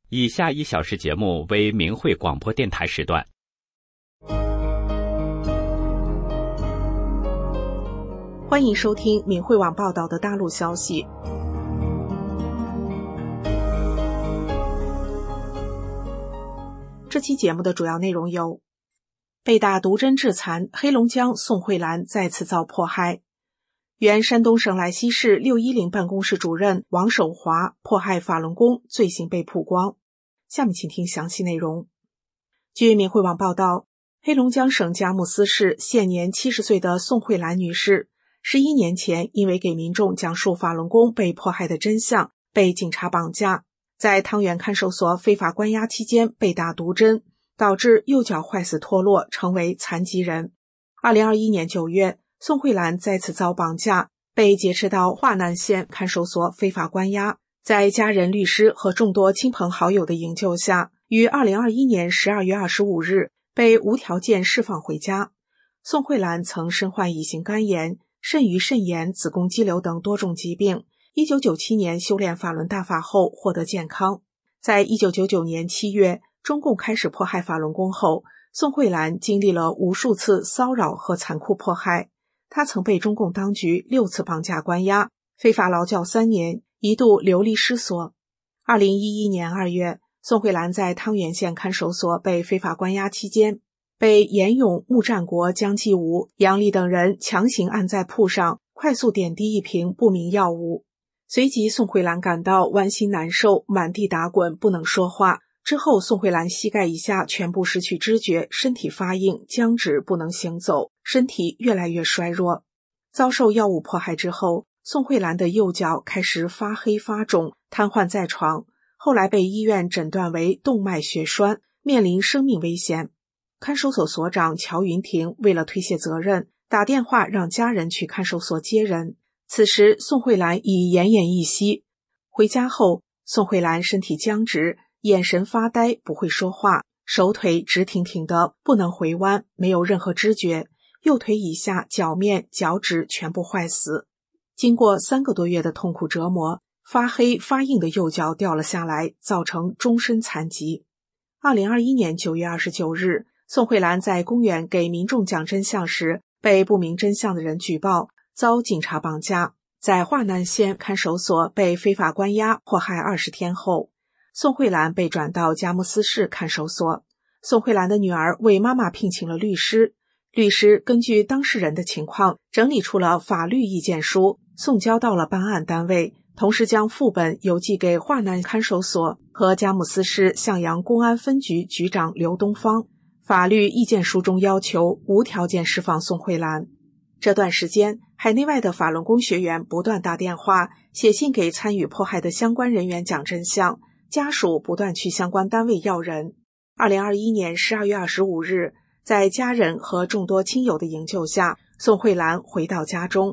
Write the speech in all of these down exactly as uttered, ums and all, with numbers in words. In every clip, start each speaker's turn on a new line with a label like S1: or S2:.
S1: 以下一小时节目为明慧广播电台时段。
S2: 欢迎收听明慧网报道的大陆消息。这期节目的主要内容有：被打毒针致残，黑龙江宋慧兰再次遭迫害；原山东省莱西市六一零办公室主任王守华迫害法轮功罪行被曝光。下面请听详细内容。据明慧网报道，黑龙江省佳木斯市现年七十岁的宋慧兰女士，十一年前因为给民众讲述法轮功被迫害的真相，被警察绑架，在汤原看守所非法关押期间被打毒针，导致右脚坏死脱落，成为残疾人。二零二一年九月，宋慧兰再次遭绑架，被劫持到华南县看守所非法关押，在家人、律师和众多亲朋好友的营救下，于二零二一年十二月二十五日被无条件释放回家。宋慧兰曾身患乙型肝炎、肾盂肾炎、子宫肌瘤等多种疾病，一九九七年修炼法轮大法后获得健康。在一九九九年七月，中共开始迫害法轮功后，宋慧兰经历了无数次骚扰和残酷迫害。她曾被中共当局六次绑架关押，非法劳教三年，一度流离失所。二零一一年二月，宋慧兰在汤原县看守所被非法关押期间，被严勇、穆占国、姜继武、杨丽等人强行按在铺上，快速点滴一瓶不明药物。随即宋慧兰感到剜心难受，满地打滚，不能说话。之后宋慧兰膝盖以下全部失去知觉，身体发硬僵直，不能行走，身体越来越衰弱。遭受药物迫害之后，宋慧兰的右脚开始发黑发肿，瘫痪在床，后来被医院诊断为动脉血栓，面临生命危险。看守所所长乔云婷为了推卸责任，打电话让家人去看守所接人。此时宋慧兰已奄奄一息。回家后，宋慧兰身体僵直，眼神发呆，不会说话，手腿直挺挺的，不能回弯，没有任何知觉，右腿以下、脚面、脚趾全部坏死。经过三个多月的痛苦折磨，发黑发硬的右脚掉了下来，造成终身残疾。二零二一年九月二十九日，宋慧兰在公园给民众讲真相时，被不明真相的人举报，遭警察绑架，在华南县看守所被非法关押迫害二十天后，宋慧兰被转到佳木斯市看守所。宋慧兰的女儿为妈妈聘请了律师，律师根据当事人的情况整理出了法律意见书，送交到了办案单位，同时将副本邮寄给华南看守所和佳木斯市向阳公安分局局长刘东方。法律意见书中要求无条件释放宋慧兰。这段时间，海内外的法轮功学员不断打电话、写信给参与迫害的相关人员讲真相，家属不断去相关单位要人。二零二一年十二月二十五日，在家人和众多亲友的营救下，宋慧兰回到家中。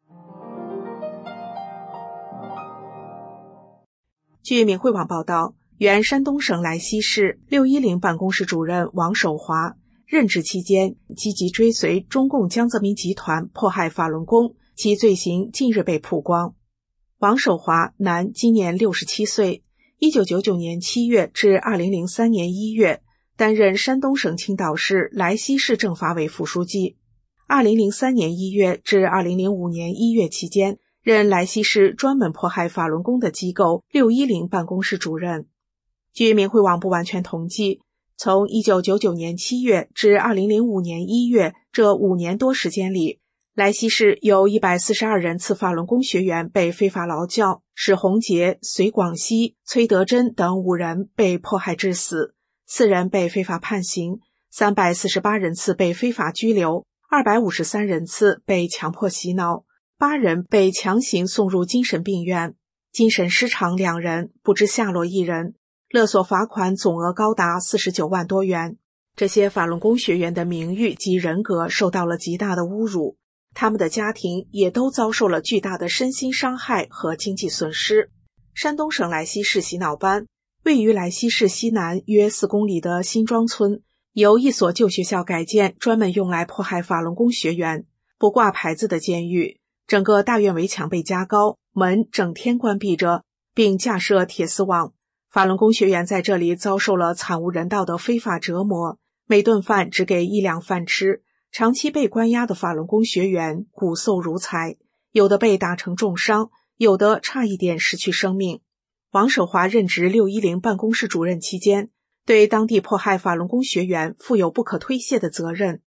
S2: 据明慧网报道，原山东省莱西市六一零办公室主任王守华任职期间积极追随中共江泽民集团迫害法轮功，其罪行近日被曝光。王守华，男，今年六十七岁，一九九九年七月至二零零三年一月担任山东省青岛市莱西市政法委副书记。二零零三年一月至二零零五年一月期间，任莱西市专门迫害法轮功的机构六一零办公室主任。据明慧网不完全统计，从一九九九年七月至二零零五年一月这五年多时间里，莱西市有一百四十二人次法轮功学员被非法劳教，史洪杰、隋广西、崔德珍等五人被迫害致死，四人被非法判刑，三百四十八人次被非法拘留，二百五十三人次被强迫洗脑，八人被强行送入精神病院，精神失常两人，不知下落一人，勒索罚款总额高达四十九万多元。这些法轮功学员的名誉及人格受到了极大的侮辱，他们的家庭也都遭受了巨大的身心伤害和经济损失。山东省莱西市洗脑班位于莱西市西南约四公里的新庄村，由一所旧学校改建，专门用来迫害法轮功学员。不挂牌子的监狱，整个大院围墙被加高，门整天关闭着，并架设铁丝网。 法轮功学员在这里遭受了惨无人道的非法折磨，每顿饭只给一两饭吃，长期被关押的法轮功学员骨瘦如柴，有的被打成重伤，有的差一点失去生命。王守华任职六一零办公室主任期间，对当地迫害法轮功学员负有不可推卸的责任。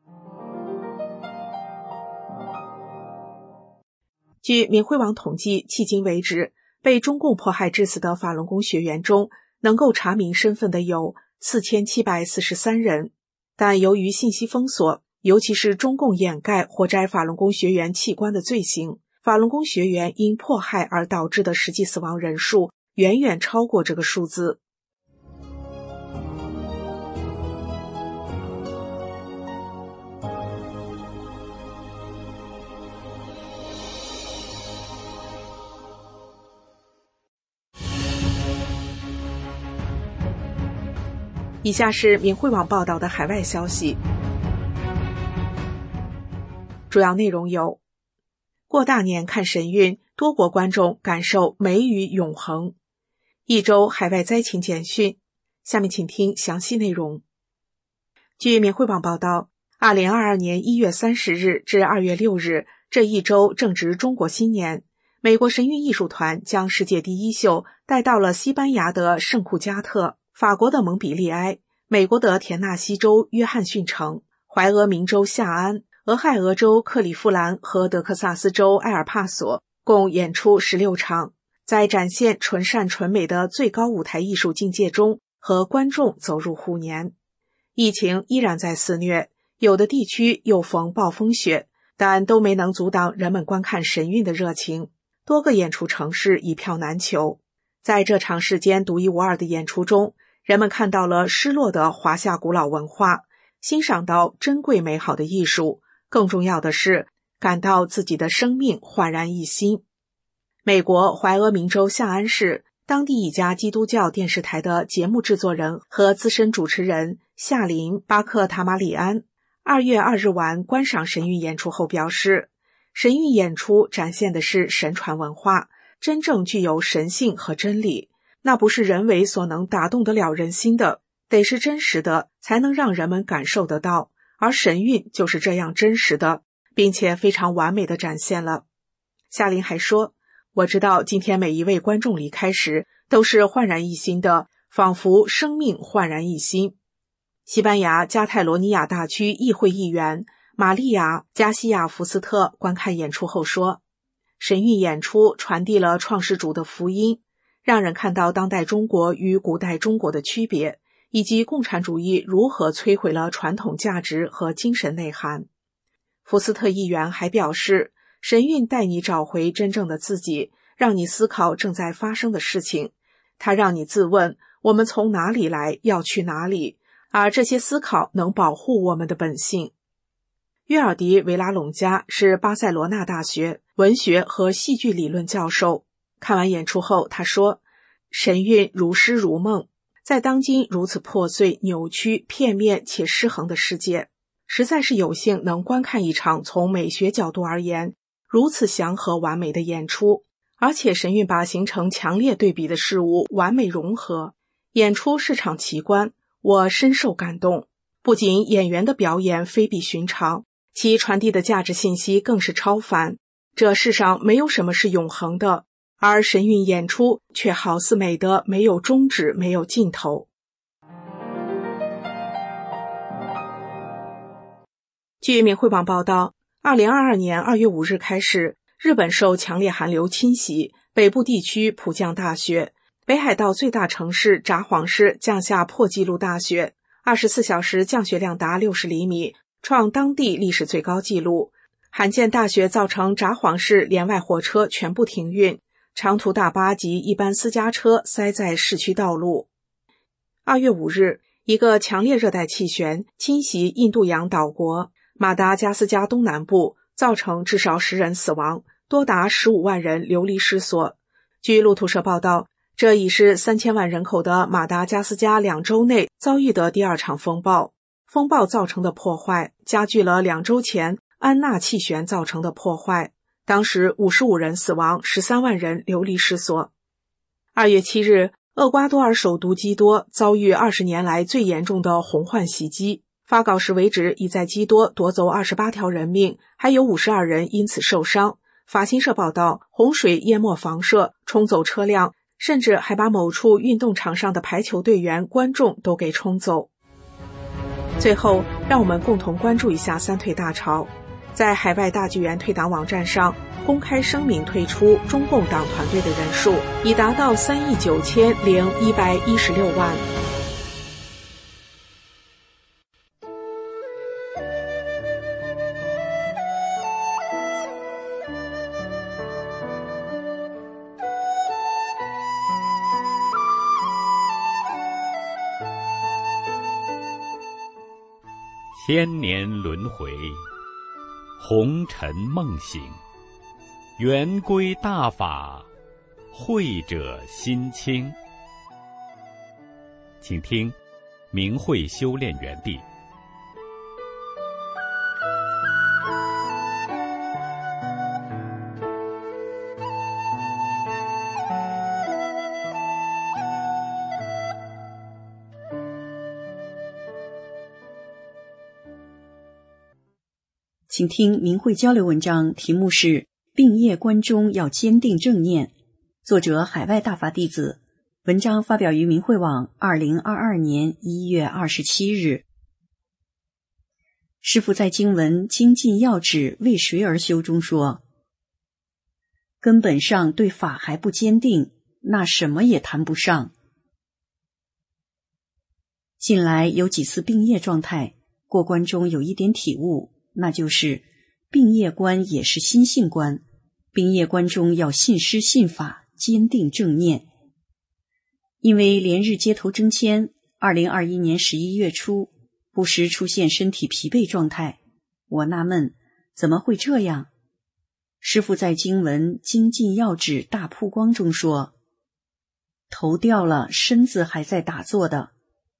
S2: 据明慧网统计，迄今为止，被中共迫害致死的法轮功学员中，能够查明身份的有四千七百四十三人，但由于信息封锁，尤其是中共掩盖或摘法轮功学员器官的罪行，法轮功学员因迫害而导致的实际死亡人数远远超过这个数字。以下是明慧网报道的海外消息，主要内容有：过大年看神韵，多国观众感受美与永恒。一周海外灾情简讯，下面请听详细内容。据明慧网报道，二零二二年一月三十日至二月六日这一周正值中国新年，美国神韵艺术团将世界第一秀带到了西班牙的圣库加特、法国的蒙彼利埃、美国的田纳西州约翰逊城、怀俄明州夏安、俄亥俄州克利夫兰和德克萨斯州埃尔帕索，共演出十六场，在展现纯善纯美的最高舞台艺术境界中，和观众走入虎年。疫情依然在肆虐，有的地区又逢暴风雪，但都没能阻挡人们观看神韵的热情。多个演出城市一票难求。在这场世间独一无二的演出中，人们看到了失落的华夏古老文化，欣赏到珍贵美好的艺术，更重要的是感到自己的生命焕然一新。美国怀俄明州夏安市当地一家基督教电视台的节目制作人和资深主持人夏琳·巴克塔马里安二月二日晚观赏神韵演出后表示，神韵演出展现的是神传文化，真正具有神性和真理，那不是人为所能打动得了人心的，得是真实的，才能让人们感受得到，而神韵就是这样真实的，并且非常完美地展现了。夏琳还说，我知道今天每一位观众离开时都是焕然一新的，仿佛生命焕然一新。西班牙加泰罗尼亚大区议会议员玛利亚·加西亚·福斯特观看演出后说，神韵演出传递了创世主的福音，让人看到当代中国与古代中国的区别，以及共产主义如何摧毁了传统价值和精神内涵。福斯特议员还表示，神韵带你找回真正的自己，让你思考正在发生的事情，它让你自问，我们从哪里来，要去哪里，而这些思考能保护我们的本性。约尔迪·维拉隆加是巴塞罗那大学文学和戏剧理论教授，看完演出后他说，神韵如诗如梦，在当今如此破碎、扭曲、片面且失衡的世界，实在是有幸能观看一场从美学角度而言如此祥和完美的演出，而且神韵把形成强烈对比的事物完美融合，演出是场奇观，我深受感动。不仅演员的表演非比寻常，其传递的价值信息更是超凡。这世上没有什么是永恒的，而神韵演出却好似美得没有终止，没有尽头。据明慧网报道，二零二二年二月五日开始，日本受强烈寒流侵袭，北部地区普降大雪，北海道最大城市札幌市降下破纪录大雪，二十四小时降雪量达六十厘米，创当地历史最高纪录。罕见大雪造成札幌市连外火车全部停运，长途大巴及一般私家车塞在市区道路。二月五日，一个强烈热带气旋侵袭印度洋岛国马达加斯加东南部，造成至少十人死亡，多达十五万人流离失所。据路透社报道，这已是三千万人口的马达加斯加两周内遭遇的第二场风暴。风暴造成的破坏加剧了两周前安娜气旋造成的破坏，当时五十五人死亡，十三万人流离失所。二月七日， 厄瓜多尔首都基多遭遇二十年来最严重的洪患袭击，发稿时为止已在基多夺走二十八条人命，还有五十二人因此受伤。法新社报道，洪水淹没房舍，冲走车辆，甚至还把某处运动场上的排球队员、观众都给冲走。最后，让我们共同关注一下三退大潮。在海外大剧院退党网站上公开声明退出中共党团队的人数已达到三亿九千零一百一十六万。
S1: 千年轮回，红尘梦醒，圆规大法，慧者心清。请听明慧修炼园地。
S3: 请听明慧交流文章，题目是病业关中要坚定正念，作者海外大法弟子，文章发表于明慧网二零二二年一月二十七日。师父在经文《精进要旨为谁而修》中说，根本上对法还不坚定，那什么也谈不上。近来有几次病业状态，过关中有一点体悟，那就是病业观也是心性观，病业观中要信师信法，坚定正念。因为连日街头征签，二零二一年十一月初不时出现身体疲惫状态，我纳闷怎么会这样。师父在经文《精进要旨大曝光》中说，头掉了，身子还在打坐的。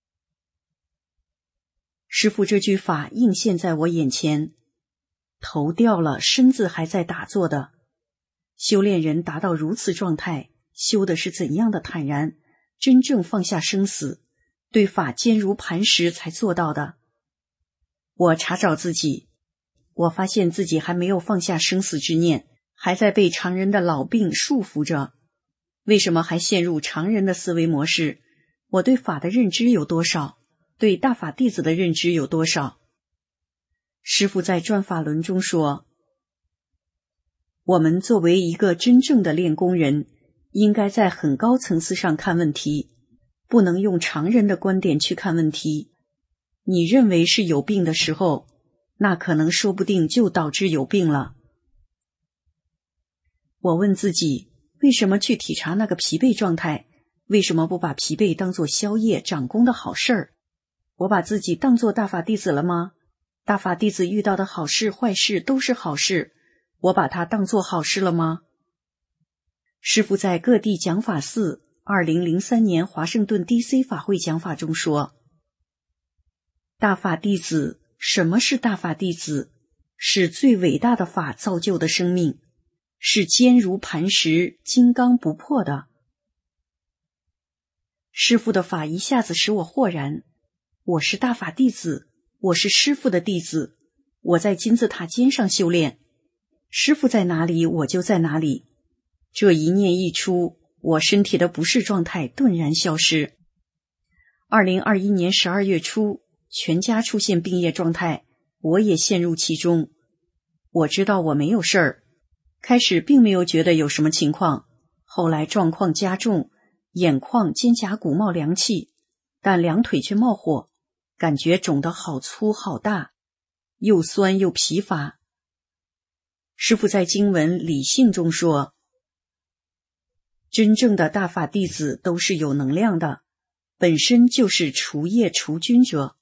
S3: 师父这句法映现在我眼前，头掉了，身子还在打坐的。修炼人达到如此状态，修的是怎样的坦然，真正放下生死，对法坚如磐石才做到的。我查找自己，我发现自己还没有放下生死之念，还在被常人的老病束缚着。为什么还陷入常人的思维模式？我对法的认知有多少？对大法弟子的认知有多少？师父在转法轮中说，我们作为一个真正的练功人，应该在很高层次上看问题，不能用常人的观点去看问题。你认为是有病的时候，那可能说不定就导致有病了。我问自己，为什么去体察那个疲惫状态？为什么不把疲惫当作宵夜长功的好事儿？我把自己当作大法弟子了吗？大法弟子遇到的好事坏事都是好事，我把它当作好事了吗？师父在各地讲法寺二零零三年华盛顿 D C 法会讲法中说，大法弟子，什么是大法弟子？是最伟大的法造就的生命，是坚如磐石、金刚不破的。师父的法一下子使我豁然，我是大法弟子，我是师父的弟子，我在金字塔尖上修炼，师父在哪里，我就在哪里。这一念一出，我身体的不适状态顿然消失。二零二一年十二月初，全家出现病业状态，我也陷入其中。我知道我没有事儿，开始并没有觉得有什么情况，后来状况加重，眼眶、肩胛骨冒凉气，但两腿却冒火，感觉肿得好粗好大，又酸又疲乏。师父在经文理性中说，真正的大法弟子都是有能量的，本身就是除业除菌者。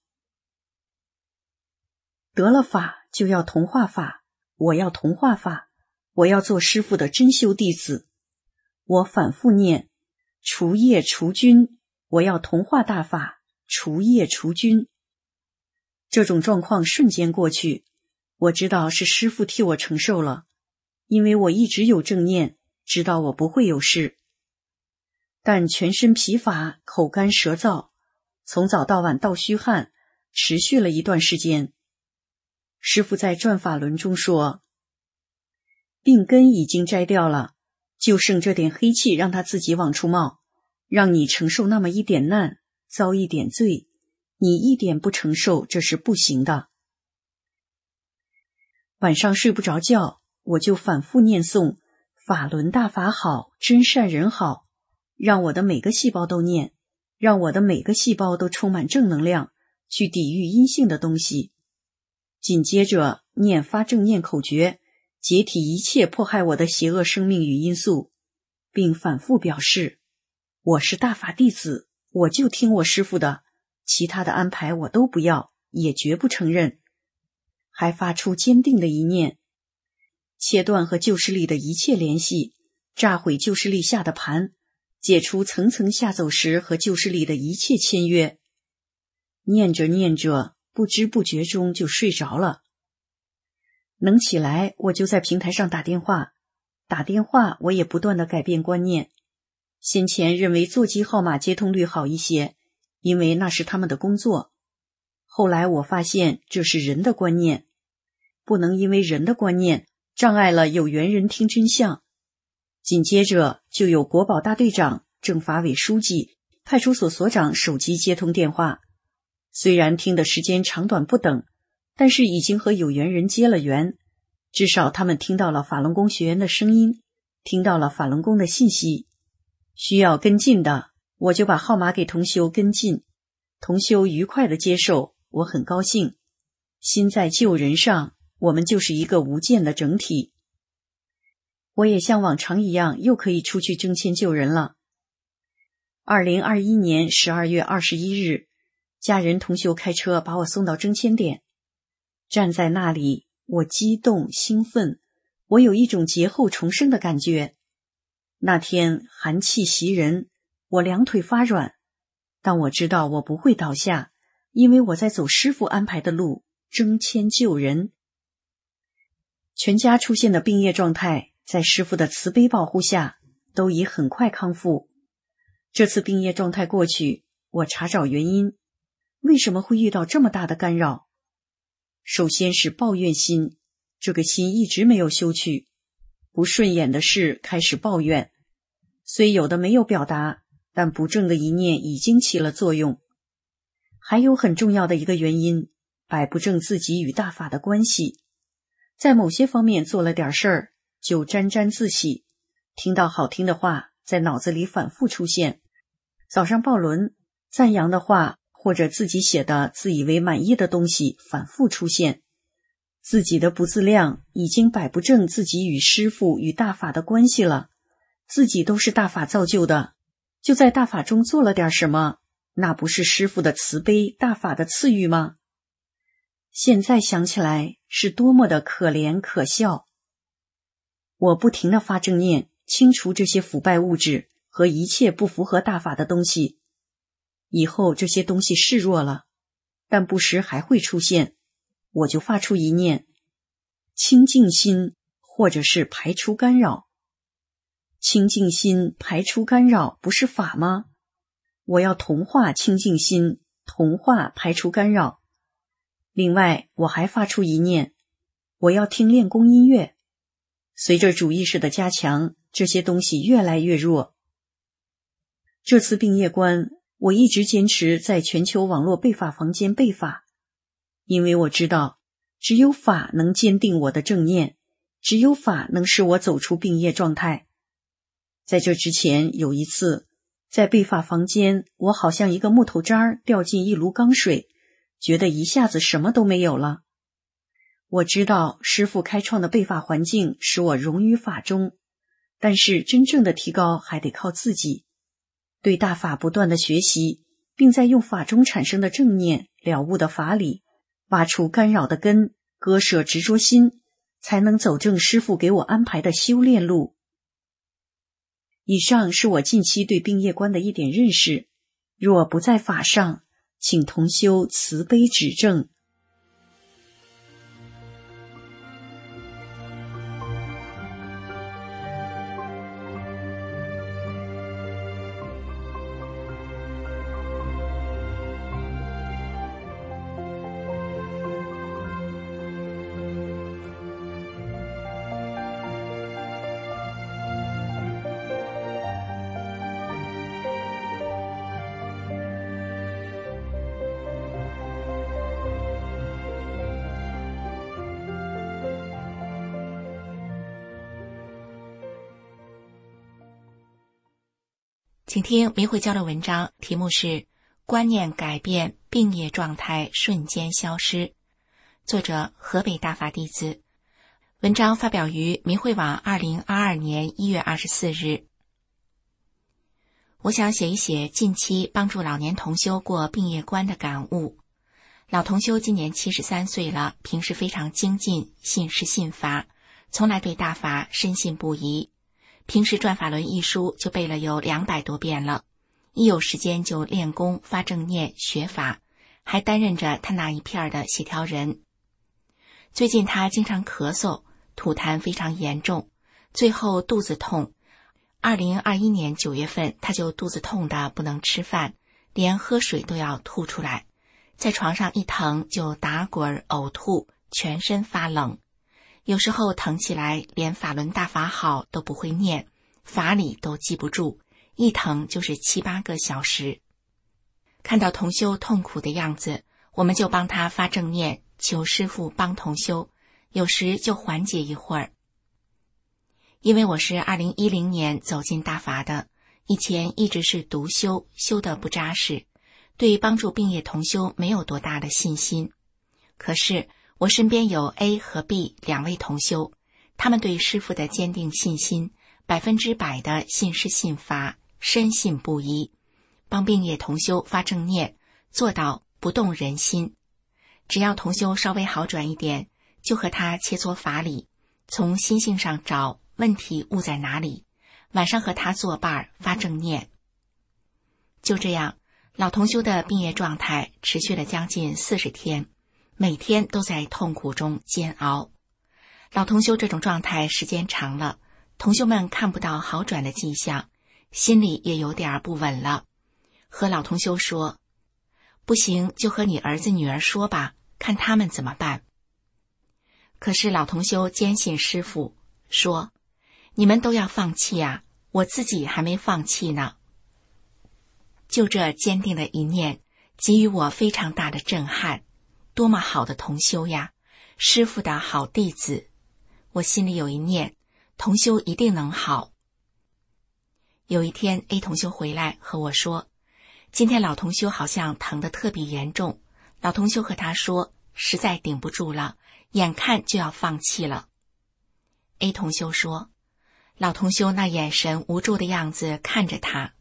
S3: 得了法就要同化法，我要同化法，我要做师父的真修弟子。我反复念除业除菌，我要同化大法，除业除菌。这种状况瞬间过去，我知道是师父替我承受了，因为我一直有正念，知道我不会有事。 但全身疲乏，口干舌燥，从早到晚盗虚汗，持续了一段时间。师父在转法轮中说，病根已经摘掉了，就剩这点黑气让它自己往出冒，让你承受那么一点难，遭一点罪，你一点不承受，这是不行的。晚上睡不着觉，我就反复念诵法轮大法好，真善人好，让我的每个细胞都念，让我的每个细胞都充满正能量，去抵御阴性的东西。紧接着念发正念口诀，解体一切迫害我的邪恶生命与因素，并反复表示，我是大法弟子，我就听我师父的，其他的安排我都不要，也绝不承认。还发出坚定的一念，切断和旧势力的一切联系，炸毁旧势力下的盘，解除层层下走时和旧势力的一切签约。念着念着，不知不觉中就睡着了。能起来，我就在平台上打电话，打电话我也不断地改变观念。先前认为座机号码接通率好一些，因为那是他们的工作。后来我发现这是人的观念，不能因为人的观念障碍了有缘人听真相。紧接着就有国保大队长、政法委书记、派出所所长手机接通电话，虽然听的时间长短不等，但是已经和有缘人结了缘，至少他们听到了法轮功学员的声音，听到了法轮功的信息。需要跟进的，我就把号码给同修跟进，同修愉快地接受，我很高兴。心在救人上，我们就是一个无间的整体。我也像往常一样，又可以出去征签救人了。二零二一年十二月二十一日，家人同修开车把我送到征签点。站在那里，我激动兴奋，我有一种劫后重生的感觉。那天寒气袭人，我两腿发软，但我知道我不会倒下，因为我在走师父安排的路，征签救人。全家出现的病业状态，在师父的慈悲保护下，都已很快康复。这次病业状态过去，我查找原因，为什么会遇到这么大的干扰？首先是抱怨心，这个心一直没有修去，不顺眼的事开始抱怨，虽有的没有表达，但不正的一念已经起了作用。还有很重要的一个原因，摆不正自己与大法的关系，在某些方面做了点事儿，就沾沾自喜，听到好听的话在脑子里反复出现，早上报轮赞扬的话或者自己写的自以为满意的东西反复出现，自己的不自量已经摆不正自己与师父与大法的关系了，自己都是大法造就的，就在大法中做了点什么，那不是师父的慈悲，大法的赐予吗？现在想起来是多么的可怜可笑。我不停地发正念，清除这些腐败物质和一切不符合大法的东西。以后这些东西示弱了，但不时还会出现，我就发出一念，清净心，或者是排除干扰。清净心排除干扰不是法吗？我要同化清净心，同化排除干扰。另外我还发出一念，我要听练功音乐。随着主意识的加强，这些东西越来越弱。这次病业关，我一直坚持在全球网络背法房间背法，因为我知道只有法能坚定我的正念，只有法能使我走出病业状态。在这之前有一次在背法房间，我好像一个木头渣掉进一炉缸水，觉得一下子什么都没有了。我知道师父开创的背法环境使我融于法中，但是真正的提高还得靠自己，对大法不断的学习，并在用法中产生的正念了悟的法理，挖出干扰的根，割舍执着心，才能走正师父给我安排的修炼路。以上是我近期对病业观的一点认识，若不在法上，请同修慈悲指正。
S4: 请听明慧教的文章，题目是观念改变，病业状态瞬间消失，作者河北大法弟子。文章发表于明慧网二零二二年一月二十四日。我想写一写近期帮助老年同修过病业关的感悟。老同修今年七十三岁了，平时非常精进，信师信法，从来对大法深信不疑。平时转法轮一书就背了有两百多遍了，一有时间就练功发正念学法，还担任着他那一片的协调人。最近他经常咳嗽，吐痰非常严重，最后肚子痛。二零二一年九月份他就肚子痛的不能吃饭，连喝水都要吐出来，在床上一疼就打滚呕吐，全身发冷。有时候疼起来连法轮大法好都不会念，法理都记不住，一疼就是七八个小时。看到同修痛苦的样子，我们就帮他发正念，求师父帮同修，有时就缓解一会儿。因为我是二零一零年走进大法的，以前一直是独修，修得不扎实，对帮助病业同修没有多大的信心。可是我身边有 A 和 B 两位同修，他们对师父的坚定信心，百分之百的信师信法，深信不疑，帮病业同修发正念，做到不动人心。只要同修稍微好转一点，就和他切磋法理，从心性上找问题误在哪里，晚上和他作伴发正念。就这样，老同修的病业状态持续了将近四十天，每天都在痛苦中煎熬。老同修这种状态时间长了，同修们看不到好转的迹象，心里也有点不稳了，和老同修说，不行就和你儿子女儿说吧，看他们怎么办。可是老同修坚信师父，说你们都要放弃啊，我自己还没放弃呢。就这坚定的一念，给予我非常大的震撼。多么好的同修呀，师父的好弟子。我心里有一念，同修一定能好。有一天 A 同修回来和我说，今天老同修好像疼得特别严重，老同修和他说实在顶不住了，眼看就要放弃了。 A 同修说，老同修那眼神无助的样子看着他。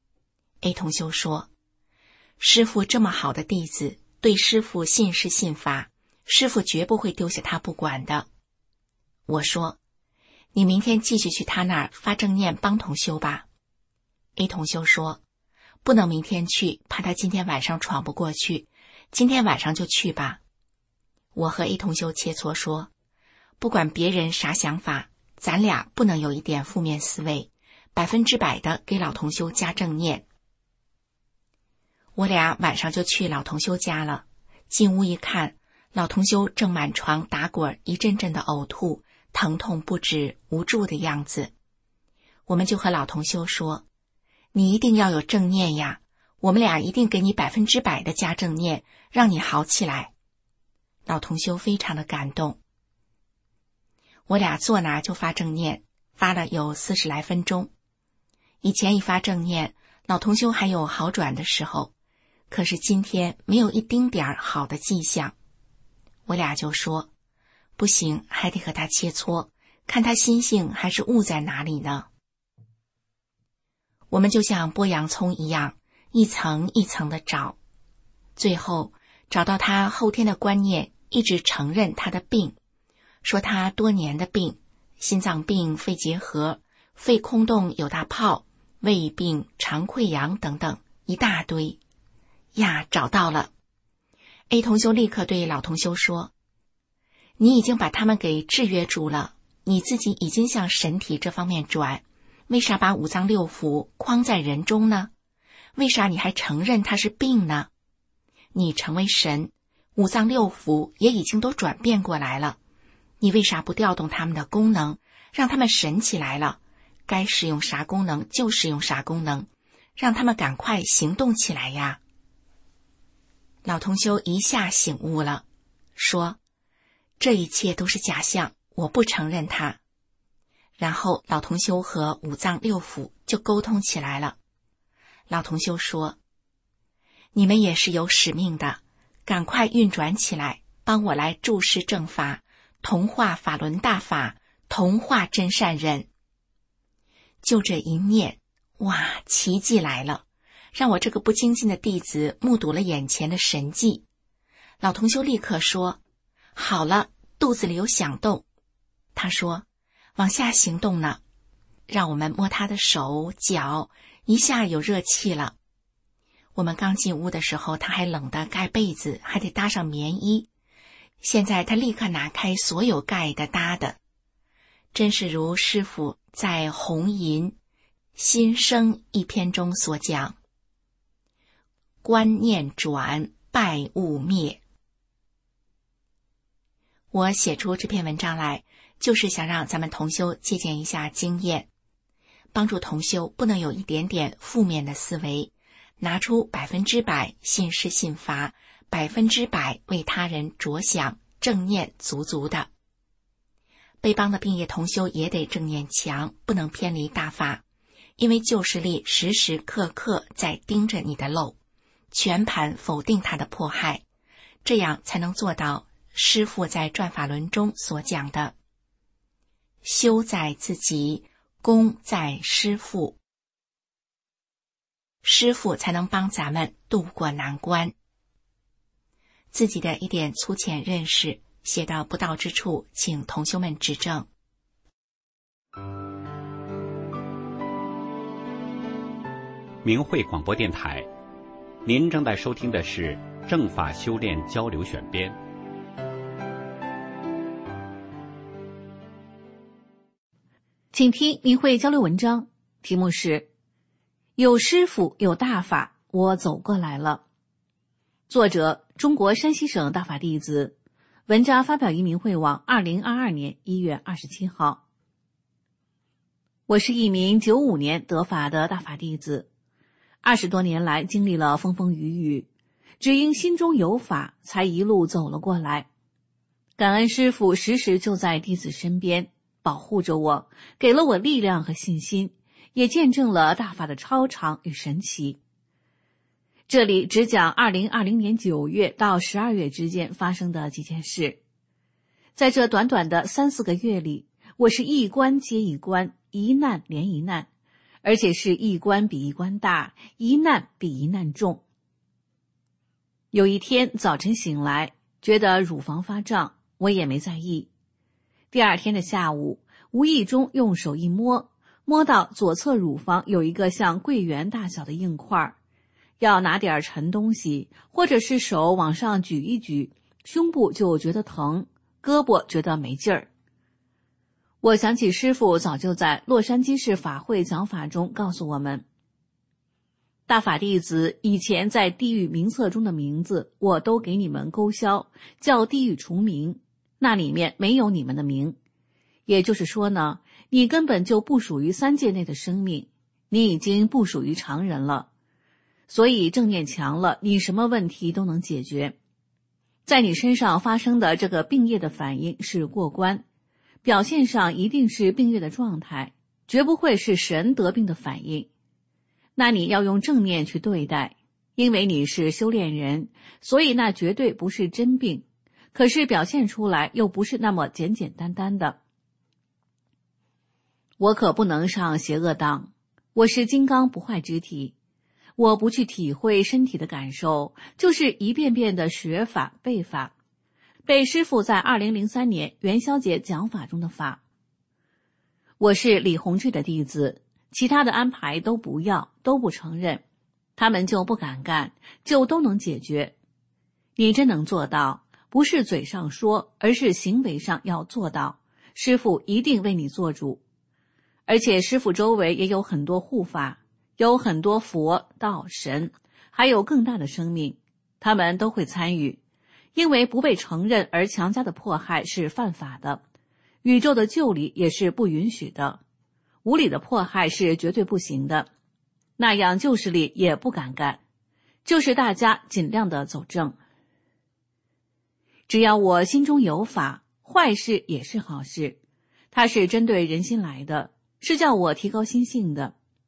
S4: A 同修说，师父这么好的弟子，对师父信师信法，师父绝不会丢下他不管的。我说，你明天继续去他那儿发正念帮同修吧。 A 同修说，不能明天去，怕他今天晚上闯不过去，今天晚上就去吧。我和 A 同修切磋说，不管别人啥想法，咱俩不能有一点负面思维，百分之百的给老同修加正念。我俩晚上就去老同修家了，进屋一看，老同修正满床打滚，一阵阵的呕吐，疼痛不止，无助的样子。我们就和老同修说，你一定要有正念呀，我们俩一定给你百分之百的加正念，让你好起来。老同修非常的感动。我俩坐那就发正念，发了有四十来分钟。以前一发正念，老同修还有好转的时候，可是今天没有一丁点儿好的迹象。我俩就说，不行，还得和他切磋，看他心性还是误在哪里呢。我们就像剥洋葱一样，一层一层的找，最后找到他后天的观念，一直承认他的病，说他多年的病，心脏病、肺结核、肺空洞有大泡、胃病、肠溃疡等等一大堆。呀，找到了。 A 同修立刻对老同修说，你已经把他们给制约住了，你自己已经向神体这方面转，为啥把五脏六腑框在人中呢？为啥你还承认它是病呢？你成为神，五脏六腑也已经都转变过来了，你为啥不调动他们的功能，让他们神起来了？该使用啥功能就使用啥功能，让他们赶快行动起来呀！老同修一下醒悟了，说，这一切都是假象，我不承认它。然后老同修和五脏六腑就沟通起来了。 老同修说，你们也是有使命的，赶快运转起来，帮我来注释正法，同化法轮大法，同化真善人。就这一念，哇，奇迹来了，让我这个不精进的弟子目睹了眼前的神迹。老同修立刻说，好了，肚子里有响动。他说，往下行动呢，让我们摸他的手脚，一下有热气了。我们刚进屋的时候，他还冷得盖被子，还得搭上棉衣。现在他立刻拿开所有盖的搭的，真是如师父在红银新生一篇中所讲，观念转，败物灭。我写出这篇文章来，就是想让咱们同修借鉴一下经验，帮助同修不能有一点点负面的思维，拿出百分之百信施信法，百分之百为他人着想，正念足足的。被帮的病业同修也得正念强，不能偏离大法，因为旧势力时时刻刻在盯着你的漏，全盘否定他的迫害，这样才能做到师父在转法轮中所讲的，修在自己，功在师父，师父才能帮咱们渡过难关。自己的一点粗浅认识写到不到之处，请同修们指正。
S1: 明慧广播电台，您正在收听的是正法修炼交流选编。
S5: 请听明慧交流文章，题目是有师父有大法，我走过来了。作者中国山西省大法弟子，文章发表于明慧网二零二二年一月二十七号。我是一名九五年得法的大法弟子，二十多年来经历了风风雨雨，只因心中有法，才一路走了过来。感恩师父时时就在弟子身边，保护着我，给了我力量和信心，也见证了大法的超常与神奇。这里只讲二零二零年九月到十二月之间发生的几件事。在这短短的三四个月里，我是一关接一关，一难连一难，而且是一关比一关大，一难比一难重。有一天早晨醒来，觉得乳房发胀，我也没在意。第二天的下午，无意中用手一摸，摸到左侧乳房有一个像桂圆大小的硬块，要拿点沉东西，或者是手往上举一举，胸部就觉得疼，胳膊觉得没劲儿。我想起师父早就在洛杉矶市法会讲法中告诉我们，大法弟子以前在地狱名册中的名字我都给你们勾销，叫地狱除名，那里面没有你们的名。也就是说呢，你根本就不属于三界内的生命，你已经不属于常人了。所以正念强了，你什么问题都能解决。在你身上发生的这个病业的反应是过关，表现上一定是病业的状态，绝不会是神得病的反应。那你要用正念去对待，因为你是修炼人，所以那绝对不是真病，可是表现出来又不是那么简简单单的。我可不能上邪恶当，我是金刚不坏之体，我不去体会身体的感受，就是一遍遍的学法背法，背师父在二零零三年元宵节讲法中的法。我是李洪志的弟子，其他的安排都不要，都不承认，他们就不敢干，就都能解决。你真能做到，不是嘴上说，而是行为上要做到，师父一定为你做主。而且师父周围也有很多护法，有很多佛道神，还有更大的生命，他们都会参与。因为不被承认而强加的迫害是犯法的，宇宙的救理也是不允许的，无理的迫害是绝对不行的，那样旧势力也不敢干，就是大家尽量的走正。只要我心中有法，坏事也是好事，它是针对人心来的，是叫我提高心性的。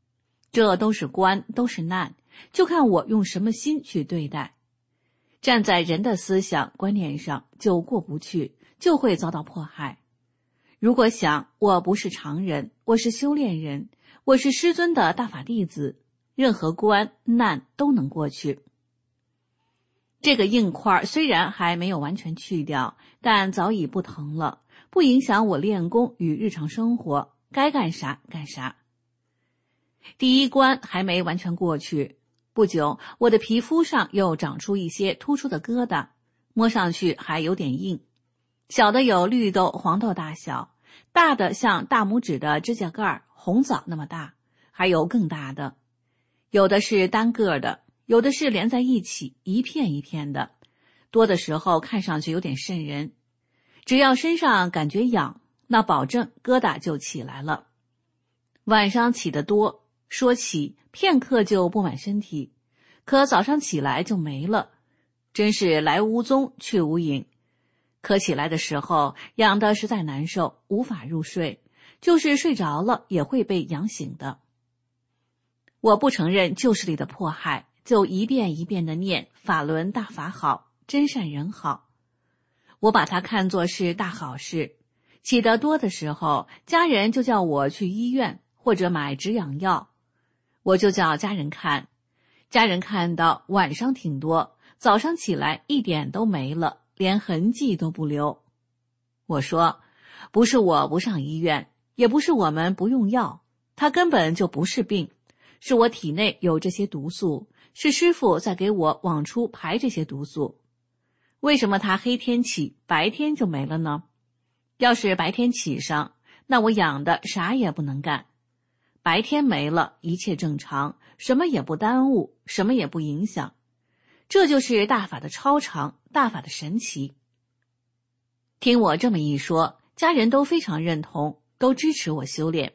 S5: 这都是关，都是难，就看我用什么心去对待。站在人的思想观念上就过不去，就会遭到迫害。如果想我不是常人，我是修炼人，我是师尊的大法弟子，任何关难都能过去。这个硬块虽然还没有完全去掉，但早已不疼了，不影响我练功与日常生活，该干啥干啥。第一关还没完全过去，不久我的皮肤上又长出一些突出的疙瘩，摸上去还有点硬，小的有绿豆、黄豆大小，大的像大拇指的指甲盖、红枣那么大，还有更大的。有的是单个的，有的是连在一起，一片一片的，多的时候看上去有点瘆人。只要身上感觉痒，那保证疙瘩就起来了。晚上起得多，说起片刻就布满身体，可早上起来就没了，真是来无踪去无影。可起来的时候痒得实在难受，无法入睡，就是睡着了也会被痒醒的。我不承认旧势力的迫害，就一遍一遍地念法轮大法好，真善人好。我把它看作是大好事。起得多的时候，家人就叫我去医院或者买止痒药，我就叫家人看。家人看到晚上挺多，早上起来一点都没了，连痕迹都不留。我说，不是我不上医院，也不是我们不用药，它根本就不是病，是我体内有这些毒素，是师父在给我往出排这些毒素。为什么它黑天起，白天就没了呢？要是白天起上，那我痒的啥也不能干。白天没了，一切正常，什么也不耽误，什么也不影响。这就是大法的超常，大法的神奇。听我这么一说，家人都非常认同，都支持我修炼。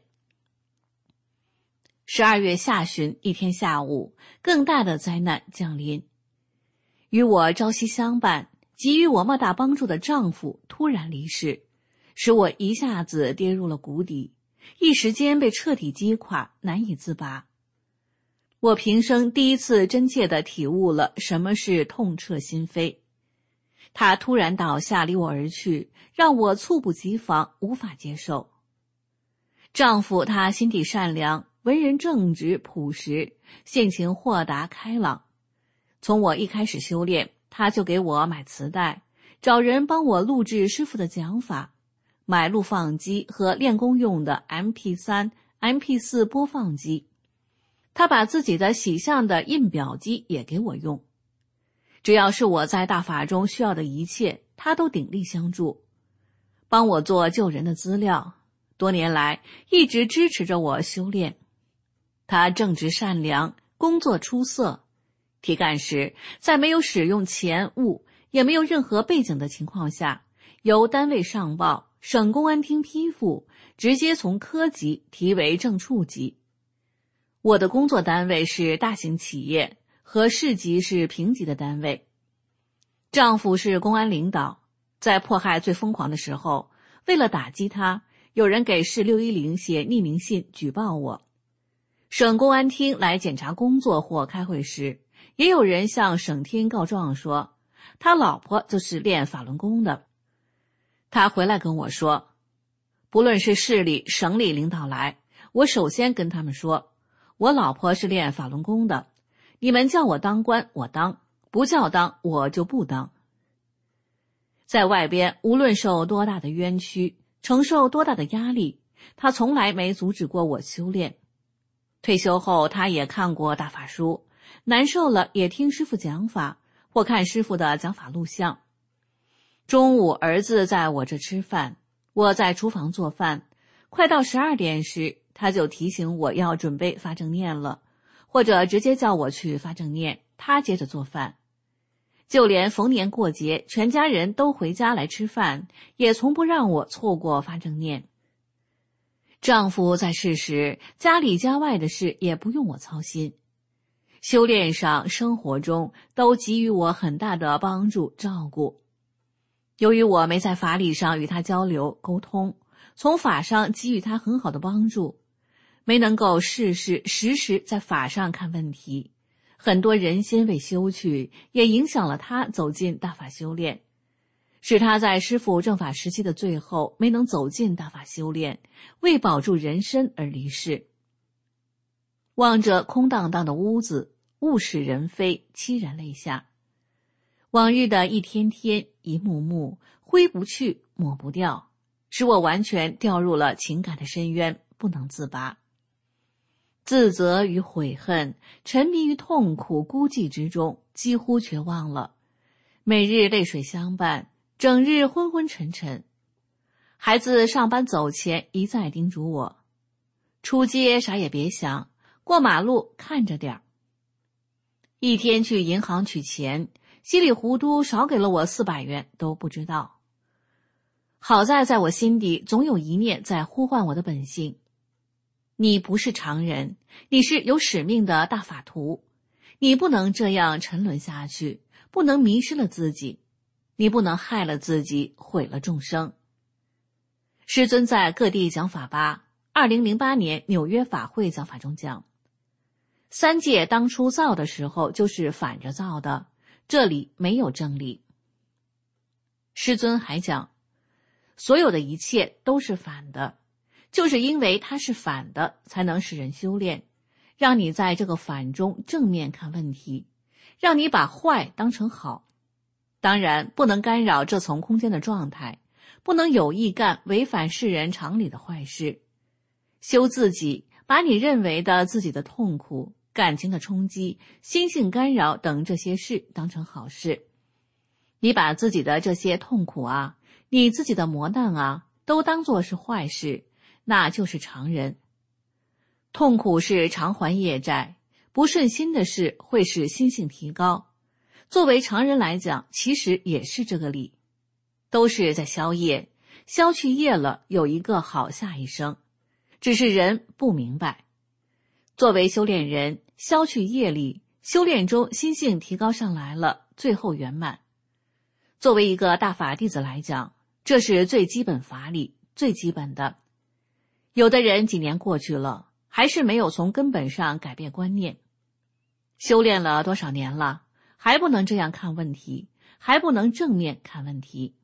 S5: 十二月下旬一天下午，更大的灾难降临。与我朝夕相伴，给予我莫大帮助的丈夫突然离世，使我一下子跌入了谷底，一时间被彻底击垮，难以自拔。我平生第一次真切地体悟了什么是痛彻心扉。他突然倒下，离我而去，让我猝不及防，无法接受。丈夫他心地善良，为人正直朴实，性情豁达开朗。从我一开始修炼，他就给我买磁带，找人帮我录制师父的讲法，买录放机和练功用的 M P 三、M P 四 播放机。他把自己的洗相的印表机也给我用。只要是我在大法中需要的一切，他都鼎力相助，帮我做救人的资料，多年来一直支持着我修炼。他正直善良，工作出色。提干时，在没有使用钱物，也没有任何背景的情况下，由单位上报，省公安厅批复，直接从科级提为正处级。我的工作单位是大型企业，和市级是平级的单位。丈夫是公安领导，在迫害最疯狂的时候，为了打击他，有人给市六一零写匿名信举报我。省公安厅来检查工作或开会时，也有人向省厅告状说，他老婆就是练法轮功的。他回来跟我说，不论是市里、省里领导来，我首先跟他们说，我老婆是练法轮功的，你们叫我当官我当，不叫当我就不当。在外边无论受多大的冤屈，承受多大的压力，他从来没阻止过我修炼。退休后他也看过大法书，难受了也听师父讲法，或看师父的讲法录像。中午儿子在我这吃饭，我在厨房做饭，快到十二点时，他就提醒我要准备发正念了，或者直接叫我去发正念，他接着做饭。就连逢年过节，全家人都回家来吃饭，也从不让我错过发正念。丈夫在世时，家里家外的事也不用我操心。修炼上、生活中都给予我很大的帮助照顾。由于我没在法理上与他交流沟通，从法上给予他很好的帮助。 没能够事事时时在法上看问题，很多人心未修去，也影响了他走进大法修炼，使他在师父正法时期的最后没能走进大法修炼，为保住人身而离世。望着空荡荡的屋子，物是人非，凄然泪下。往日的一天天一幕幕，挥不去抹不掉，使我完全掉入了情感的深渊，不能自拔。自责与悔恨，沉迷于痛苦孤寂之中，几乎绝望了。每日泪水相伴，整日昏昏沉沉。孩子上班走前一再叮嘱我，出街啥也别想，过马路看着点儿。一天去银行取钱，稀里糊涂少给了我四百元都不知道。好在在我心底总有一念在呼唤我的本性，你不是常人，你是有使命的大法徒，你不能这样沉沦下去，不能迷失了自己，你不能害了自己，毁了众生。师尊在各地讲法吧，二零零八年纽约法会讲法中讲，三界当初造的时候就是反着造的，这里没有正理。师尊还讲，所有的一切都是反的，就是因为它是反的，才能使人修炼，让你在这个反中正面看问题，让你把坏当成好。当然不能干扰这层空间的状态，不能有意干违反世人常理的坏事。修自己，把你认为的自己的痛苦、感情的冲击、心性干扰等这些事当成好事。你把自己的这些痛苦啊，你自己的磨难啊，都当作是坏事，那就是常人。痛苦是偿还业债，不顺心的事会使心性提高。作为常人来讲，其实也是这个理，都是在消业，消去业了，有一个好下一生，只是人不明白。作为修炼人，消去业力，修炼中心性提高上来了，最后圆满。作为一个大法弟子来讲，这是最基本法理，最基本的。有的人几年过去了，还是没有从根本上改变观念。修炼了多少年了，还不能这样看问题，还不能正面看问题。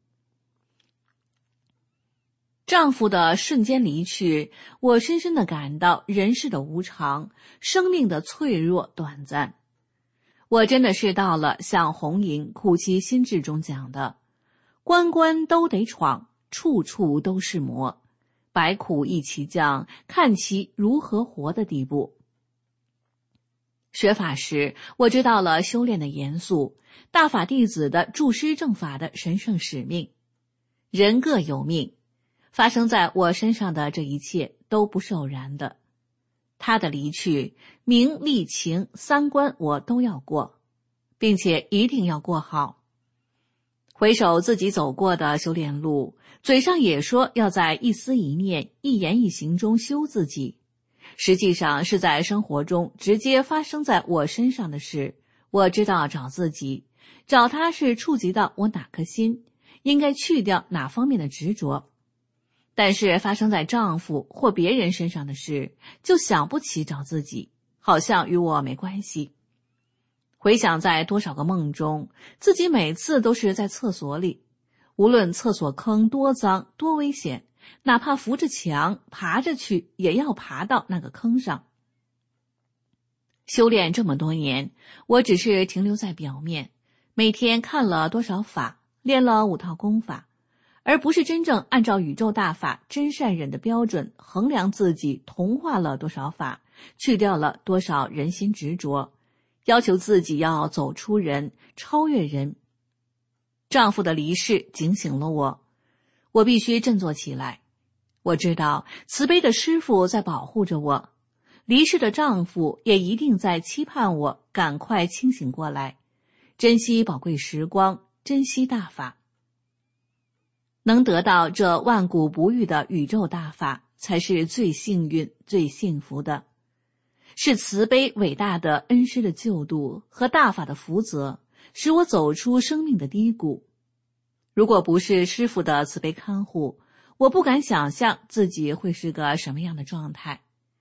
S5: 丈夫的瞬间离去，我深深地感到人世的无常，生命的脆弱短暂。我真的是到了像红影苦其心志中讲的，关关都得闯，处处都是磨，百苦一起降，看其如何活的地步。学法时，我知道了修炼的严肃，大法弟子的助师正法的神圣使命。人各有命，发生在我身上的这一切都不是偶然的。他的离去，名利情三关我都要过，并且一定要过好。回首自己走过的修炼路，嘴上也说要在一思一念、一言一行中修自己，实际上是在生活中直接发生在我身上的事。我知道找自己，找他是触及到我哪颗心，应该去掉哪方面的执着。但是发生在丈夫或别人身上的事，就想不起找自己，好像与我没关系。回想在多少个梦中，自己每次都是在厕所里，无论厕所坑多脏多危险，哪怕扶着墙爬着去，也要爬到那个坑上。修炼这么多年，我只是停留在表面，每天看了多少法，练了五套功法，而不是真正按照宇宙大法真善忍的标准衡量自己同化了多少法，去掉了多少人心执着，要求自己要走出人，超越人。丈夫的离世警醒了我，我必须振作起来。我知道慈悲的师父在保护着我，离世的丈夫也一定在期盼我赶快清醒过来，珍惜宝贵时光，珍惜大法。能得到这万古不遇的宇宙大法，才是最幸运、最幸福的，是慈悲伟大的恩师的救度和大法的福泽，使我走出生命的低谷。如果不是师父的慈悲看护，我不敢想象自己会是个什么样的状态。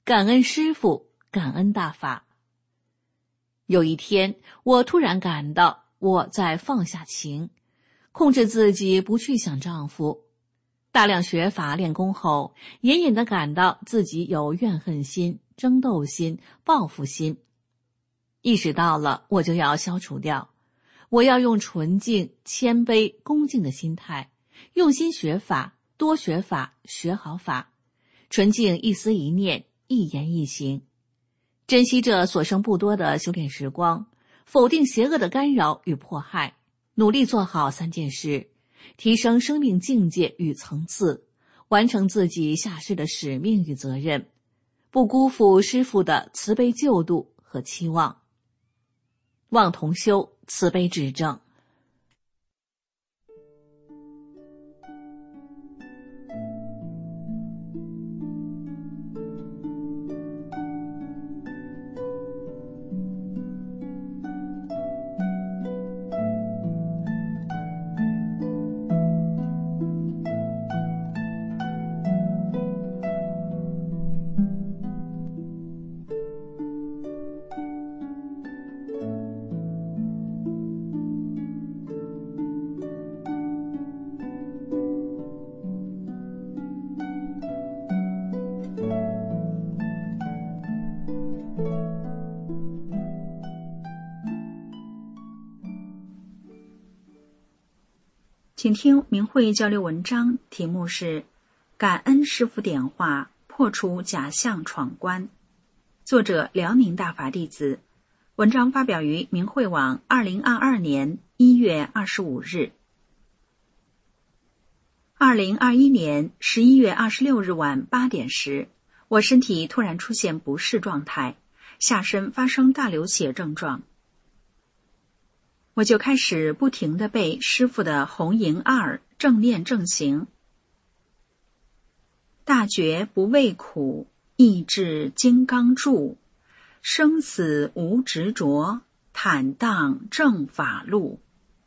S5: 感恩师父，感恩大法。有一天，我突然感到我在放下情，控制自己不去想丈夫。大量学法练功后，隐隐地感到自己有怨恨心、争斗心、报复心。意识到了，我就要消除掉。我要用纯净、谦卑、恭敬的心态，用心学法，多学法，学好法，纯净一思一念，一言一行，珍惜这所剩不多的修炼时光，否定邪恶的干扰与迫害，努力做好三件事，提升生命境界与层次，完成自己下世的使命与责任，不辜负师父的慈悲救度和期望。望同修慈悲指正。
S3: 请听明慧交流文章，题目是感恩师父点化，破除假象闯关，作者辽宁大法弟子，文章发表于明慧网二零二二年一月二十五日。二零二一年十一月二十六日晚八点时，我身体突然出现不适状态，下身发生大流血症状。我就开始不停地背师父的红迎二正念正行。大觉不畏苦，意志金刚柱，生死无执着，坦荡正法路。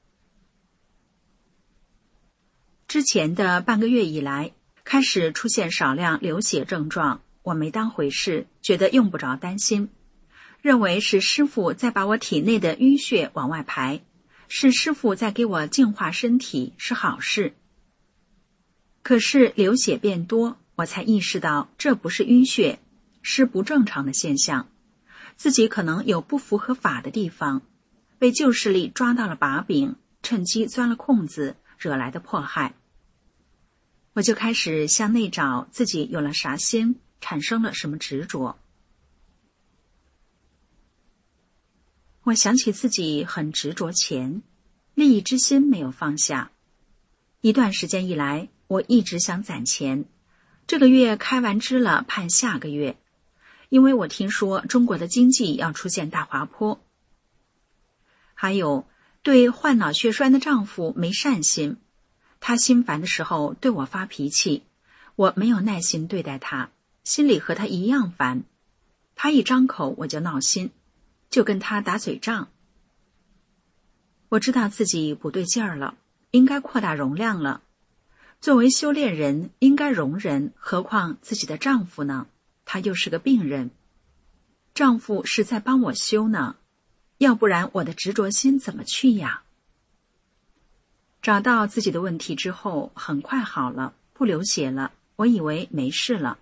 S3: 之前的半个月以来，开始出现少量流血症状，我没当回事，觉得用不着担心，认为是师父在把我体内的淤血往外排，是师父在给我净化身体，是好事。可是流血变多，我才意识到这不是淤血，是不正常的现象，自己可能有不符合法的地方，被旧势力抓到了把柄，趁机钻了空子，惹来的迫害。我就开始向内找自己有了啥心，产生了什么执着。我想起自己很执着钱，利益之心没有放下。一段时间以来，我一直想攒钱，这个月开完支了，盼下个月，因为我听说中国的经济要出现大滑坡。还有，对患脑血栓的丈夫没善心，他心烦的时候对我发脾气，我没有耐心对待他，心里和他一样烦，他一张口我就闹心，就跟他打嘴仗。我知道自己不对劲儿了，应该扩大容量了。作为修炼人，应该容忍，何况自己的丈夫呢？他又是个病人。丈夫是在帮我修呢，要不然我的执着心怎么去呀？找到自己的问题之后，很快好了，不流血了，我以为没事了。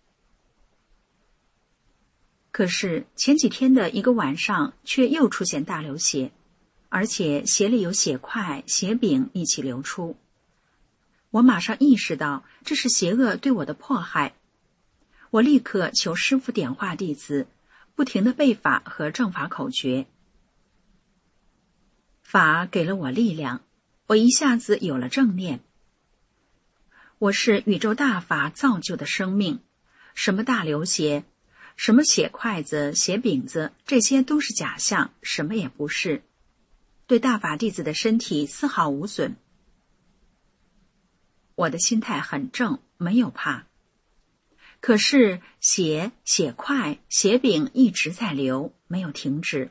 S3: 可是前几天的一个晚上却又出现大流血，而且血里有血块、血饼一起流出。我马上意识到这是邪恶对我的迫害，我立刻求师父点化弟子，不停地背法和正法口诀。法给了我力量，我一下子有了正念。我是宇宙大法造就的生命，什么大流血，什么血筷子、血饼子，这些都是假象，什么也不是，对大法弟子的身体丝毫无损。我的心态很正，没有怕。可是血、血块、血饼一直在流，没有停止。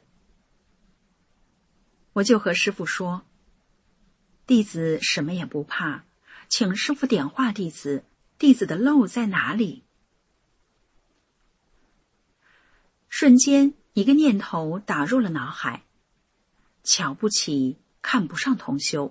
S3: 我就和师父说，弟子什么也不怕，请师父点化弟子，弟子的漏在哪里？ 瞬间一个念头打入了脑海：瞧不起、看不上同修。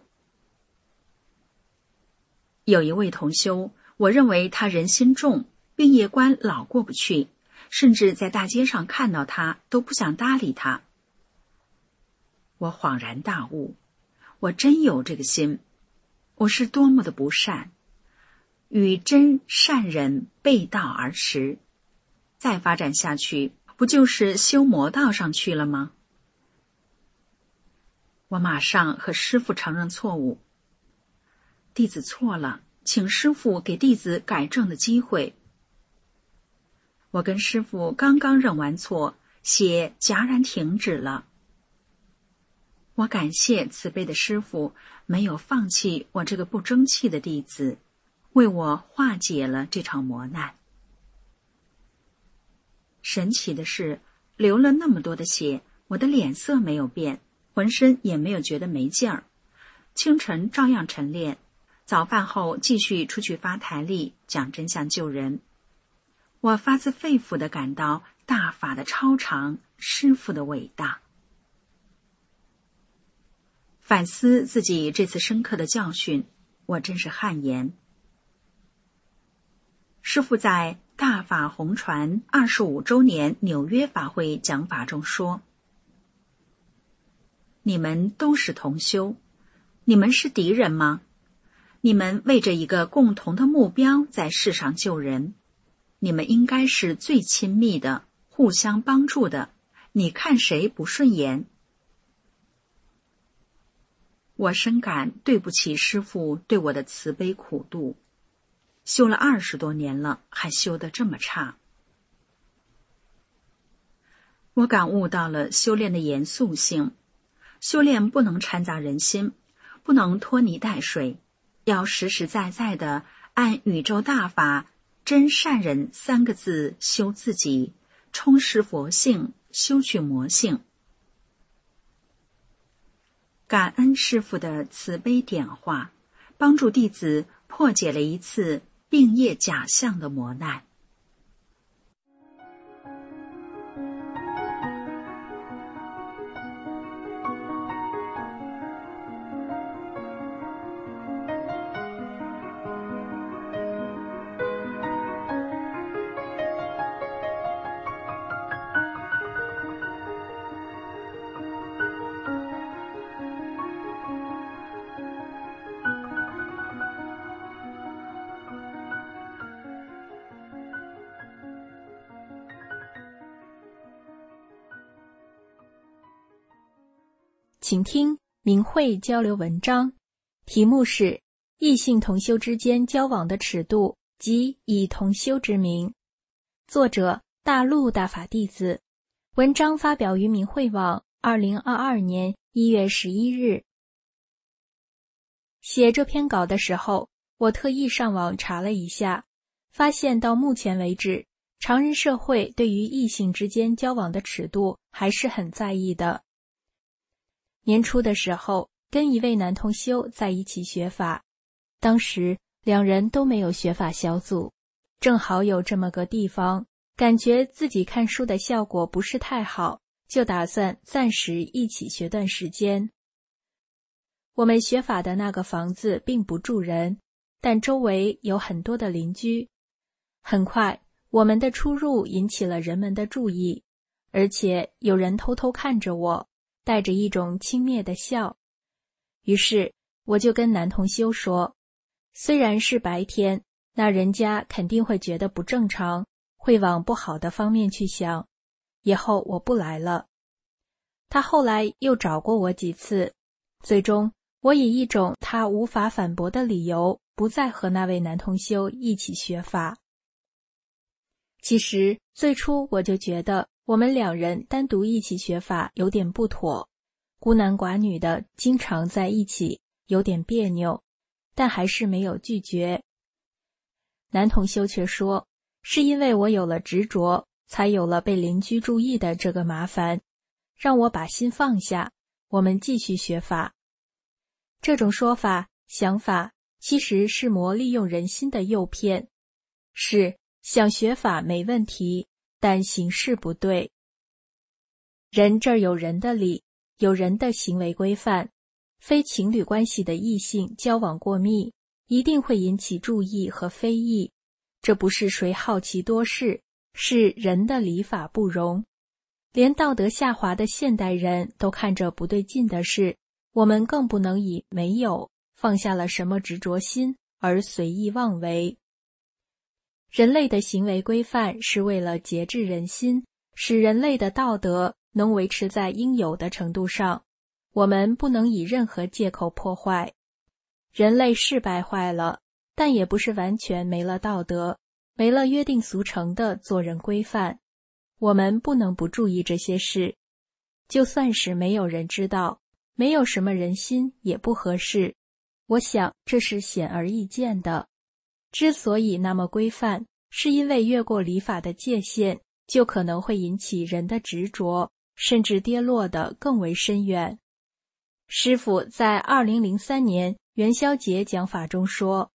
S3: 有一位同修，我认为他人心重，病业关老过不去，甚至在大街上看到他都不想搭理他。我恍然大悟，我真有这个心，我是多么的不善，与真善人背道而驰，再发展下去，不就是修魔道上去了吗？我马上和师父承认错误，弟子错了，请师父给弟子改正的机会。我跟师父刚刚认完错，血戛然停止了。我感谢慈悲的师父没有放弃我这个不争气的弟子，为我化解了这场磨难。神奇的是，流了那么多的血，我的脸色没有变，浑身也没有觉得没劲儿。清晨照样晨练，早饭后继续出去发台历，讲真相救人。我发自肺腑地感到大法的超常，师父的伟大。反思自己这次深刻的教训，我真是汗颜。师父在大法红传二十五周年纽约法会讲法中说：你们都是同修，你们是敌人吗？你们为着一个共同的目标在世上救人，你们应该是最亲密的，互相帮助的，你看谁不顺眼？我深感对不起师父对我的慈悲苦度，修了二十多年了，还修得这么差。我感悟到了修炼的严肃性，修炼不能掺杂人心，不能拖泥带水，要实实在在地按宇宙大法真善人三个字修自己，充实佛性，修去魔性。感恩师父的慈悲点化，帮助弟子破解了一次病业假象的磨难。
S6: 请听明慧交流文章，题目是异性同修之间交往的尺度及以同修之名，作者大陆大法弟子，文章发表于明慧网二零二二年一月十一日。写这篇稿的时候，我特意上网查了一下，发现到目前为止，常人社会对于异性之间交往的尺度还是很在意的。年初的时候，跟一位男同修在一起学法，当时两人都没有学法小组，正好有这么个地方，感觉自己看书的效果不是太好，就打算暂时一起学段时间。我们学法的那个房子并不住人，但周围有很多的邻居。很快，我们的出入引起了人们的注意，而且有人偷偷看着我，带着一种轻蔑的笑。于是我就跟男同修说，虽然是白天，那人家肯定会觉得不正常，会往不好的方面去想，以后我不来了。他后来又找过我几次，最终我以一种他无法反驳的理由，不再和那位男同修一起学法。其实最初我就觉得我们两人单独一起学法有点不妥，孤男寡女的经常在一起有点别扭，但还是没有拒绝。男同修却说，是因为我有了执着，才有了被邻居注意的这个麻烦，让我把心放下，我们继续学法。这种说法、想法其实是魔利用人心的诱骗，是想学法没问题，但形式不对， 人这儿有人的理，有人的行为规范。非情侣关系的异性交往过密，一定会引起注意和非议。这不是谁好奇多事，是人的理法不容。连道德下滑的现代人都看着不对劲的事，我们更不能以没有放下了什么执着心而随意妄为。人类的行为规范是为了节制人心，使人类的道德能维持在应有的程度上。我们不能以任何借口破坏。人类是败坏了，但也不是完全没了道德，没了约定俗成的做人规范。我们不能不注意这些事。就算是没有人知道，没有什么人心也不合适。我想这是显而易见的。之所以那么规范，是因为越过礼法的界限，就可能会引起人的执着，甚至跌落得更为深远。师父在二零零三年元宵节讲法中说，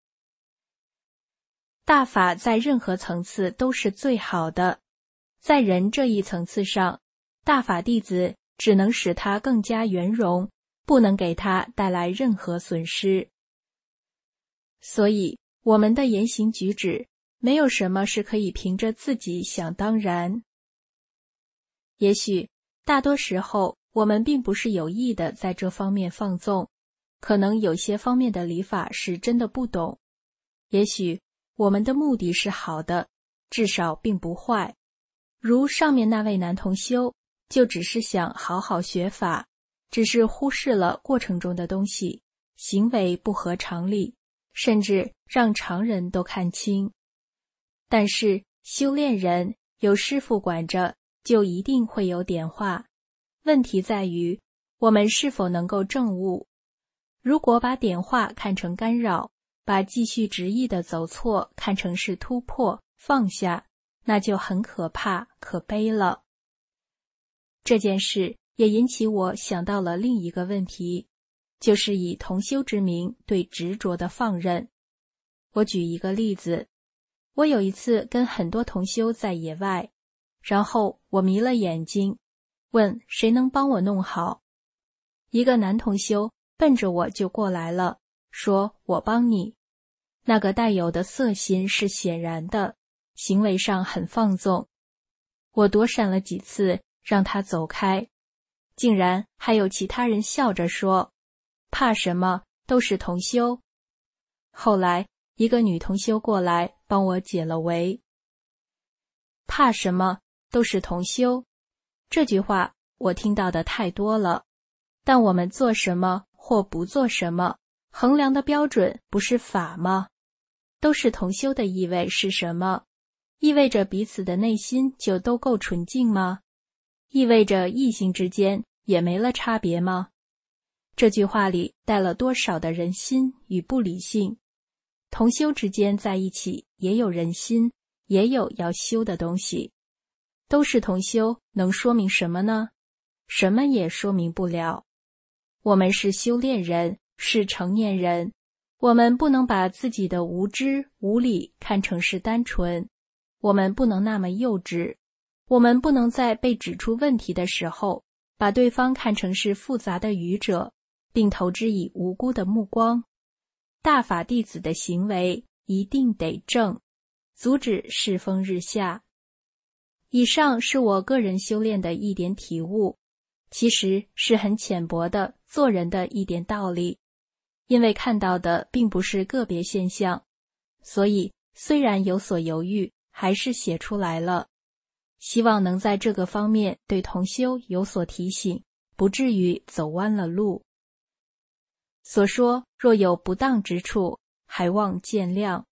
S6: 大法在任何层次都是最好的，在人这一层次上，大法弟子只能使它更加圆融，不能给它带来任何损失。所以我们的言行举止，没有什么是可以凭着自己想当然。也许大多时候我们并不是有意的在这方面放纵，可能有些方面的礼法是真的不懂。也许我们的目的是好的，至少并不坏。如上面那位男同修，就只是想好好学法，只是忽视了过程中的东西，行为不合常理，甚至让常人都看清。但是修炼人有师父管着，就一定会有点化。问题在于，我们是否能够证悟。如果把点化看成干扰，把继续执意的走错看成是突破、放下，那就很可怕、可悲了。这件事也引起我想到了另一个问题，就是以同修之名对执着的放任。我举一个例子，我有一次跟很多同修在野外，然后我迷了眼睛，问谁能帮我弄好。一个男同修奔着我就过来了，说我帮你。那个带有的色心是显然的，行为上很放纵。我躲闪了几次，让他走开，竟然还有其他人笑着说，怕什么，都是同修。后来一个女同修过来帮我解了围。怕什么，都是同修，这句话我听到的太多了。但我们做什么或不做什么，衡量的标准不是法吗？都是同修的意味是什么？意味着彼此的内心就都够纯净吗？意味着异性之间也没了差别吗？这句话里带了多少的人心与不理性？同修之间在一起也有人心，也有要修的东西。都是同修能说明什么呢？什么也说明不了。我们是修炼人，是成年人，我们不能把自己的无知无理看成是单纯，我们不能那么幼稚，我们不能在被指出问题的时候，把对方看成是复杂的愚者，并投之以无辜的目光。大法弟子的行为一定得正，阻止世风日下。以上是我个人修炼的一点体悟，其实是很浅薄的做人的一点道理。因为看到的并不是个别现象，所以虽然有所犹豫，还是写出来了。希望能在这个方面对同修有所提醒，不至于走弯了路。所说若有不当之处，还望见谅。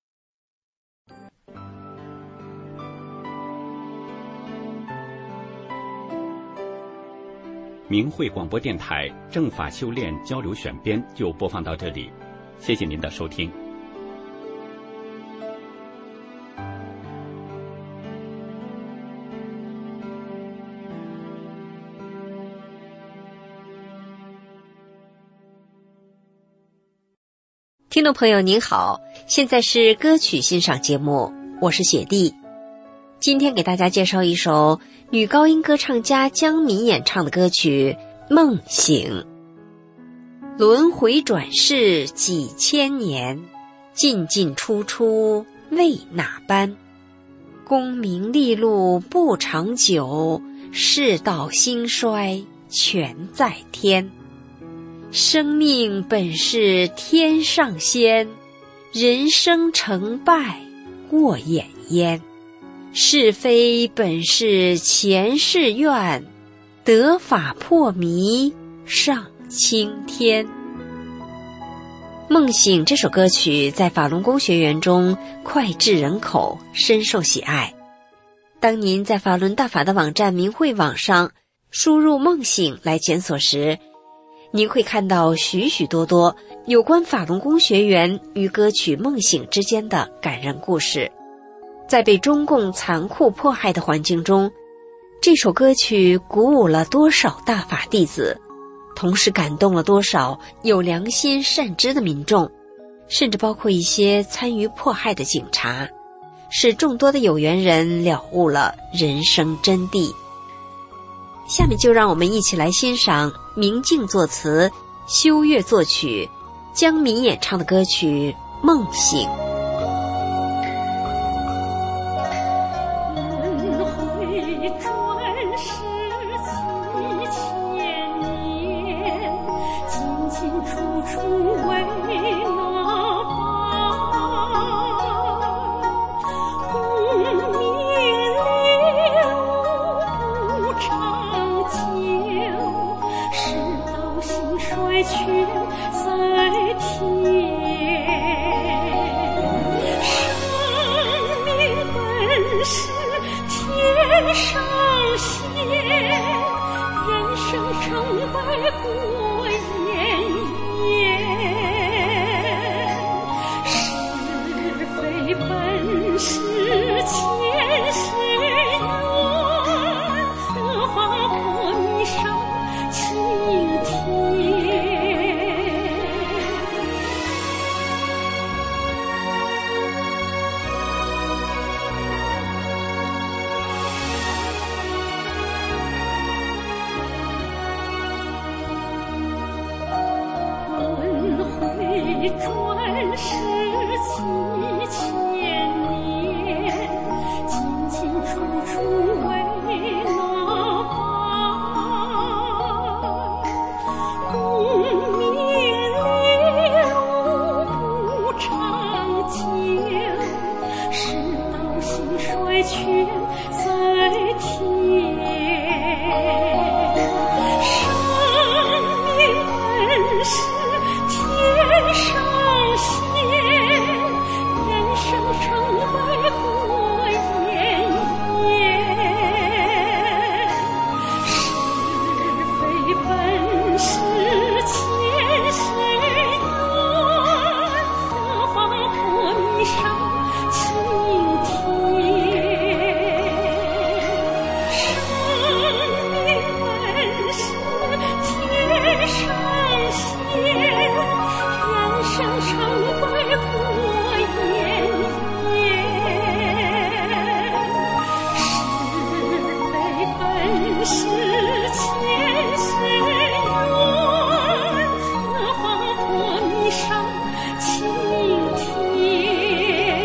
S1: 明慧广播电台正法修炼交流选编就播放到这里，谢谢您的收听。
S7: 听众朋友您好，现在是歌曲欣赏节目，我是雪莉。 今天给大家介绍一首女高音歌唱家江敏演唱的歌曲《梦醒》。轮回转世几千年，进进出出为哪般？功名利禄不长久，世道兴衰全在天。生命本是天上仙，人生成败过眼烟。是非本是前世愿，得法破迷上青天。梦醒这首歌曲在法轮功学员中脍炙人口，深受喜爱。当您在法轮大法的网站明慧网上输入梦醒来检索时，您会看到许许多多有关法轮功学员与歌曲梦醒之间的感人故事。在被中共残酷迫害的环境中，这首歌曲鼓舞了多少大法弟子，同时感动了多少有良心善知的民众，甚至包括一些参与迫害的警察，使众多的有缘人了悟了人生真谛。下面就让我们一起来欣赏明镜作词、修月作曲、江敏演唱的歌曲《梦醒》。
S8: 转世几千年，进进出出为哪般？功名利禄不长久，世道兴衰全在天。生命本是天上仙，人生成败过眼烟。是非本是前世缘，得法破迷上青天。生命本是天上仙，人生成败过眼烟。是非本是前世缘，得法破迷上青天。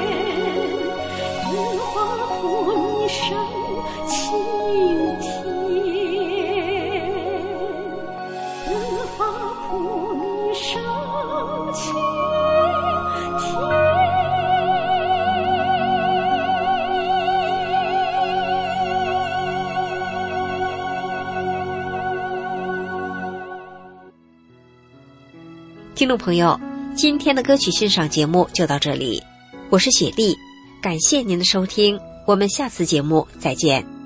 S8: 得法破迷上青天，得法破迷上青天。
S7: 听众朋友，今天的歌曲欣赏节目就到这里，我是雪莉，感谢您的收听，我们下次节目再见。